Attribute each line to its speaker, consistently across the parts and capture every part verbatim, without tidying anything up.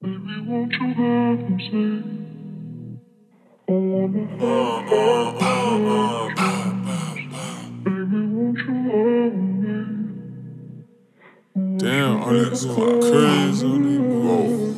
Speaker 1: Damn, all that going crazy on these moves.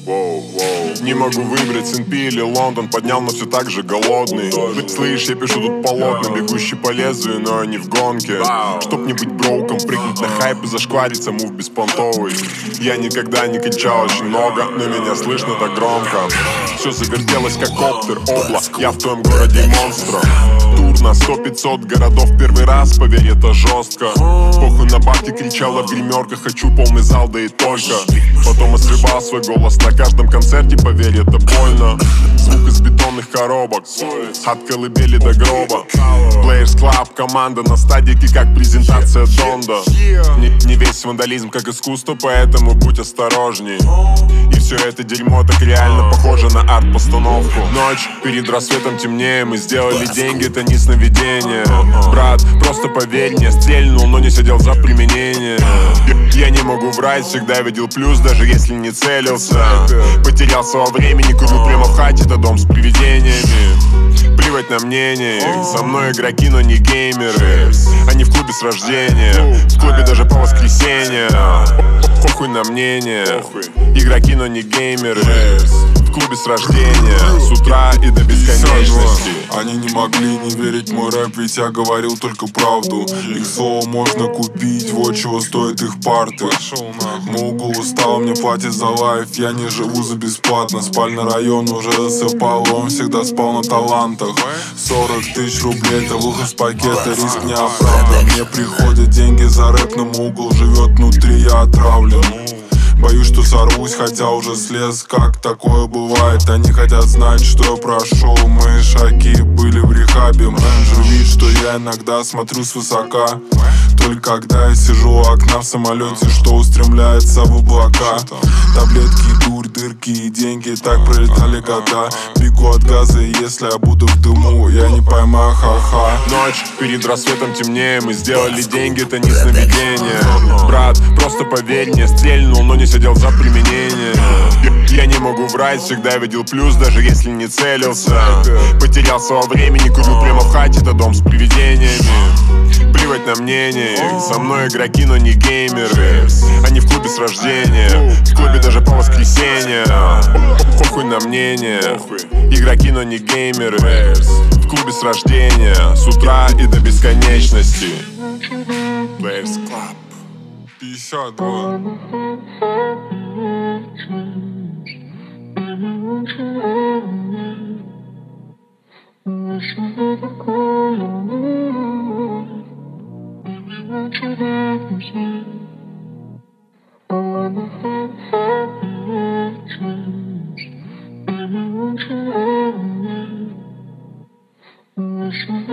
Speaker 2: Не могу выбрать Сент-Пи или Лондон, поднял, но все так же голодный. Слышь, я пишу тут полотна, бегущий по лезвию, но я не в гонке. Чтоб не быть броуком, прыгнуть на хайп и зашквариться, мув беспонтовый. Я никогда не кричал очень много, но меня слышно так громко. Все завертелось как коптер, обла, я в твоем городе монстра. Тур на сто-пятьсот городов первый раз, поверь, это жестко. Похуй на бабки, кричала в гримерках, хочу полный зал, да и только. Потом я срывал свой голос на каждом концерте, поверь, это больно. Звук из бетонных коробок, от колыбели до гроба. Players Club, команда на стадике, как презентация Донда. Не, не весь вандализм, как искусство, поэтому будь осторожней. И все это дерьмо так реально похоже на арт-постановку. Ночь, перед рассветом темнее, мы сделали деньги, это не сновидение. Брат, просто поверь мне, стрельнул, но не сидел за применение. Я не могу врать, всегда видел плюс, даже если не целился. Потерялся во времени, курю прямо в хате, это дом с привидениями. Плевать на мнение, со мной игроки, но не геймеры. Они в клубе с рождения, в клубе даже по воскресеньям. Похуй на мнение, игроки, но не геймеры. В клубе с рождения, с утра и до бесконечности.
Speaker 1: Они не могли не верить в мой рэп, ведь я говорил только правду. Их слово можно купить, вот чего стоит их парты. Мугл устал, мне платит за лайф, я не живу за бесплатно. Спальный район уже засыпал, он всегда спал на талантах. Сорок тысяч рублей, это выход с пакета, риск не оправдан. Мне приходят деньги за рэп, но Мугл живет внутри, я отравлен. Боюсь, что сорвусь, хотя уже слез, как такое бывает. Они хотят знать, что я прошел, мои шаги были в рехабе. Менеджер видит, что я иногда смотрю свысока. Только когда я сижу у окна в самолете, что устремляется в облака. Таблетки, дурь, дырки и деньги, так пролетали года. Бегу от газа, и если я буду в дыму, я не поймаю, ха-ха.
Speaker 2: Ночь, перед рассветом темнее, мы сделали деньги, это не сновидение. Брат, просто поверь мне, стрельнул, но не сидел за применение. Я не могу врать, всегда видел плюс, даже если не целился. Потерялся во времени, курю прямо в хате, это дом с привидениями. Плевать на мнение, со мной игроки, но не геймеры. Они в клубе с рождения, в клубе даже по воскресеньям. Похуй на мнение, игроки, но не геймеры. В клубе с рождения, с утра и до бесконечности. Players Club
Speaker 1: пятьдесят два.
Speaker 3: Baby, won't you love me?